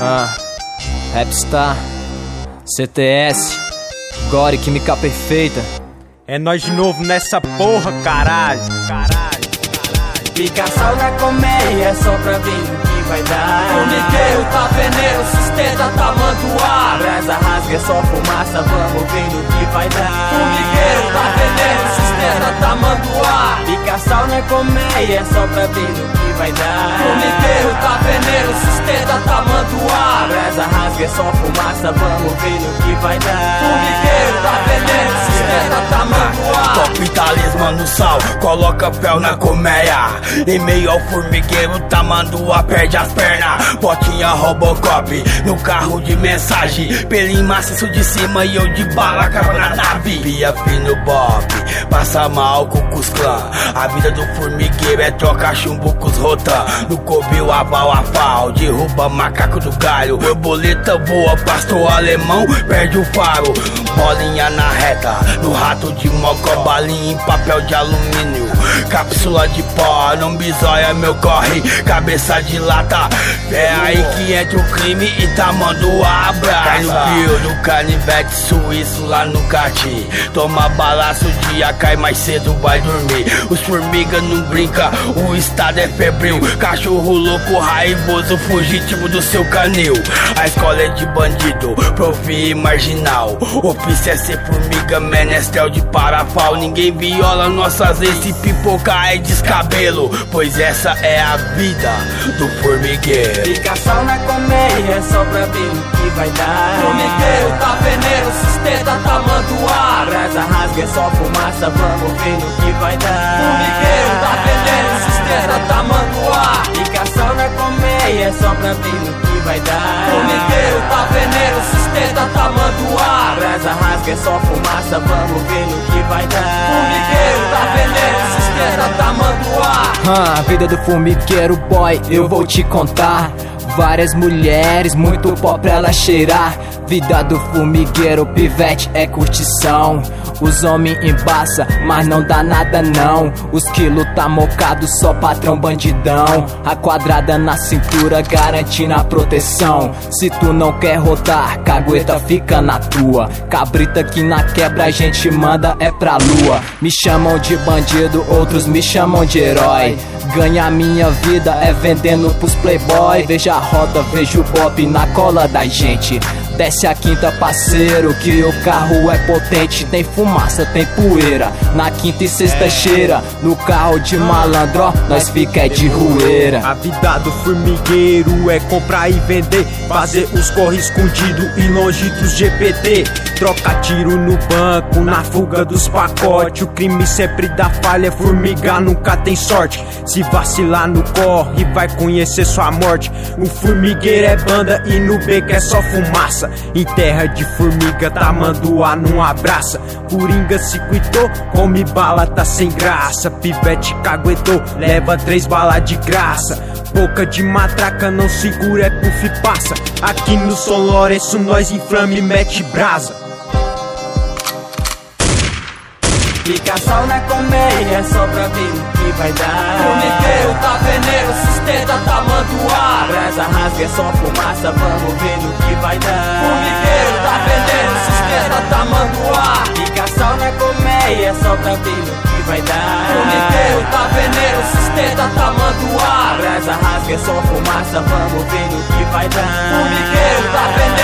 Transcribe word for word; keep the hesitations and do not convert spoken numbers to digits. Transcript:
Ah, Rapstar, C T S, Gore, Química Perfeita. É nós de novo nessa porra, caralho. Caralho, caralho. Pica-sal na colmeia, é só pra ver o que vai dar. Formigueiro, tá veneno, sustenta tamanduá. Brasa rasga, é só fumaça, vamos ver no que vai dar. Formigueiro, tá veneno, sustenta tamanduá. Pica-sal na colmeia, é só pra ver no que vai dar. Formigueiro, tá veneno, sustenta tamanduá. Brasa rasga, é só fumaça, vamos ver no que vai dar. Formigueiro, tá veneno, sustenta tamanduá. Top talismã no sal, coloca fel na colmeia. Em meio ao formigueiro, tamanduá perde as pernas. Botinha Robocop no carro de mensagem. Pelinho maciço de cima e eu de bala, cava na nave. Pia fino Bob, passa mal com os clã. A vida do formigueiro é trocar chumbo com os rotan. No covil a pau a pau, derruba macaco do galho. Borboleta voa, pastor alemão, perde o faro. Bolinha na reta, no rato de mocó. Balinha em papel de alumínio, cápsula de pó, não bisoia meu corre, cabeça de lata. É aí que entra o crime e tamanduá abraça. Cai no pio, no canivete suíço lá no cati. Toma balaço, o dia cai mais cedo, vai dormir. Os formiga não brinca, o estado é febril. Cachorro louco, raivoso, fugitivo do seu canil. A escola é de bandido, profi e marginal. Ofício é ser formiga, menestrel de parafal. Ninguém viola nossas leis, se pipocar é descabelo, pois essa é a vida do formigueiro. Pica-sal na colmeia, é só pra ver o que vai dar. Formigueiro, tá veneno, sustenta tamanduá. Brasa rasga, é só fumaça, vamos ver no que vai dar. Formigueiro, tá veneno, sustenta tamanduá. Pica-sal na colmeia, é só pra ver no que vai dar. Formigueiro, tá veneno, sustenta tamanduá. Brasa rasga, é só fumaça, vamos ver no que vai dar. Formigueiro, tá veneno, sustenta tamanduá. Ah, a vida do formigueiro, boy, eu vou te contar. Várias mulheres, muito pó pra ela cheirar. Vida do formigueiro, pivete é curtição. Os homens embaça, mas não dá nada não. Os quilos tá mocado, só patrão bandidão. A quadrada na cintura garantindo a proteção. Se tu não quer rodar, cagueta fica na tua. Cabrita que na quebra a gente manda é pra lua. Me chamam de bandido, outros me chamam de herói. Ganhar minha vida é vendendo pros playboy. Veja a roda, vejo o bop na cola da gente. Desce a quinta, parceiro, que o carro é potente. Tem fumaça, tem poeira, na quinta e sexta cheira. No carro de malandro, ó, nós fica é de rueira. A vida do formigueiro é comprar e vender, fazer os corre escondido e longe dos G P T. Troca tiro no banco, na fuga dos pacotes. O crime sempre dá falha, formiga nunca tem sorte. Se vacilar no corre, vai conhecer sua morte. O formigueiro é banda e no beco é só fumaça. Em terra de formiga, tamanduá não abraça. Coringa se cuitou, come bala, tá sem graça. Pivete caguetou, leva três balas de graça. Boca de matraca, não segura, é puff e passa. Aqui no São Lourenço nós inflame e mete brasa. Pica-sal na colmeia, é só pra ver o que vai dar. Formigueiro, tá veneno, sustenta tamanduá. Brasa rasga, é só fumaça, vamos ver no que vai dar. Formigueiro, tá veneno, sustenta tamanduá. Pica-sal na colmeia, é só pra ver no que vai dar. Formigueiro, tá veneno, sustenta tamanduá. Brasa rasga, é só fumaça, vamos ver no que vai dar. Formigueiro, tá veneno.